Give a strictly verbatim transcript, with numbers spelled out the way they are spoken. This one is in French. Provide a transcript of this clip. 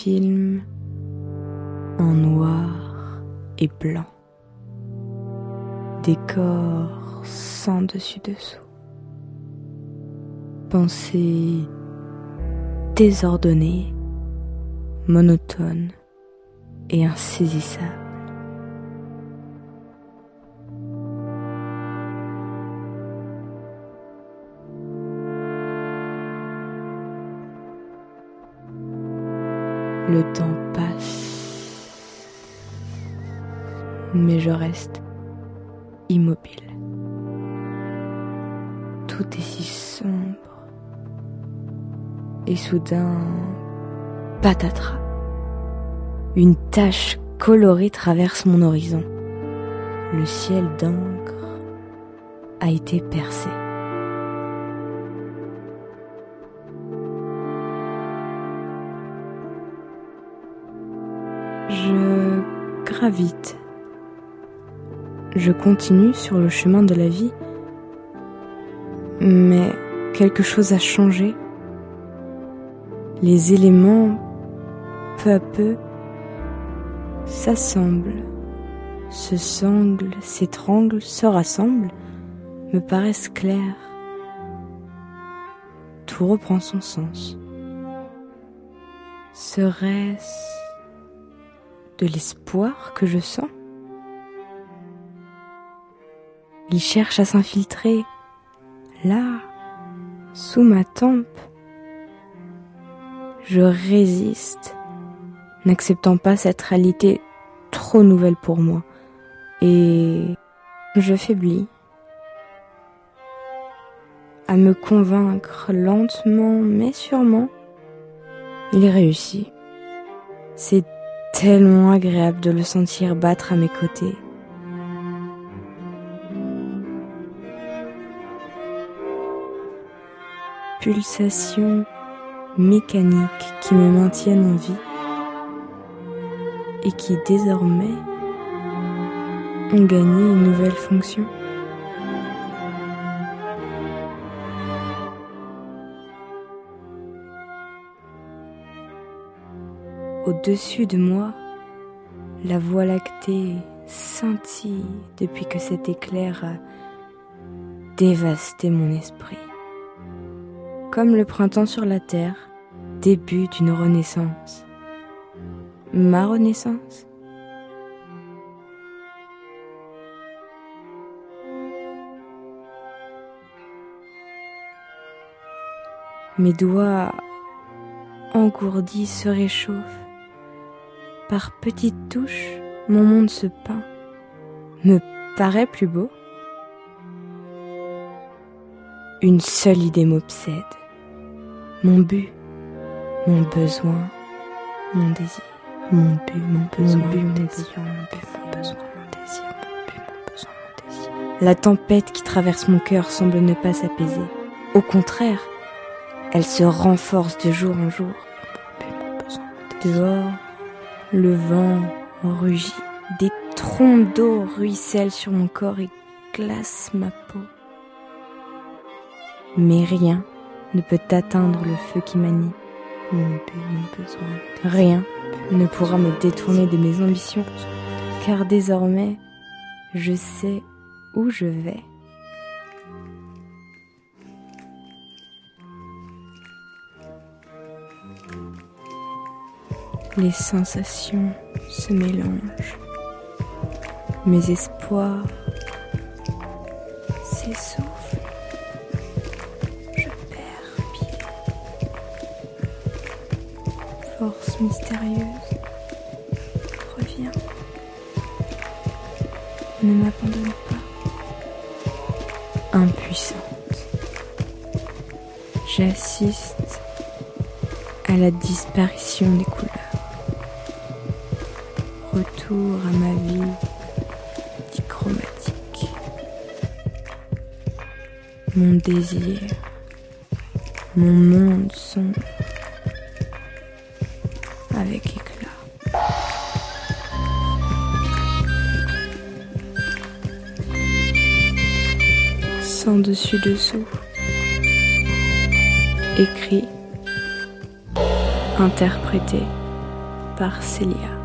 film en noir et blanc. Décor sans dessus-dessous. Pensée désordonnée, monotone et insaisissable. Le temps passe, mais je reste immobile. Tout est si sombre. Et soudain, patatras. Une tache colorée traverse mon horizon. Le ciel d'encre a été percé. Je gravite. Je continue sur le chemin de la vie. Mais quelque chose a changé. Les éléments, peu à peu, s'assemblent, se sanglent, s'étranglent, se rassemblent, me paraissent clairs. Tout reprend son sens. Serait-ce de l'espoir que je sens? Il cherche à s'infiltrer, là, sous ma tempe. Je résiste, n'acceptant pas cette réalité trop nouvelle pour moi, et je faiblis. À me convaincre lentement mais sûrement, il réussit. C'est tellement agréable de le sentir battre à mes côtés. Pulsations mécaniques qui me maintiennent en vie et qui désormais ont gagné une nouvelle fonction. Au-dessus de moi, la Voie lactée scintille depuis que cet éclair a dévasté mon esprit. Comme le printemps sur la terre, début d'une renaissance. Ma renaissance? Mes doigts engourdis se réchauffent. Par petites touches, mon monde se peint, me paraît plus beau. Une seule idée m'obsède. Mon but, mon besoin, mon désir. Mon but, mon besoin, mon, but, mon désir. Mon but, mon besoin, mon désir. Mon but, mon besoin, mon désir. La tempête qui traverse mon cœur semble ne pas s'apaiser. Au contraire, elle se renforce de jour en jour. Mon but, mon besoin, mon désir. Dehors, le vent rugit. Des trompes d'eau ruissellent sur mon corps et glacent ma peau. Mais rien ne peut atteindre le feu qui m'anime. Mon but, mon besoin. Rien ne pourra me détourner de mes ambitions, car désormais, je sais où je vais. Les sensations se mélangent. Mes espoirs s'essoufflent. Force mystérieuse, reviens, ne m'abandonne pas. Impuissante, j'assiste à la disparition des couleurs. Retour à ma vie dichromatique. Mon désir, mon monde sombre. Avec éclat. Sans dessus-dessous. Écrit, interprété, par Célia.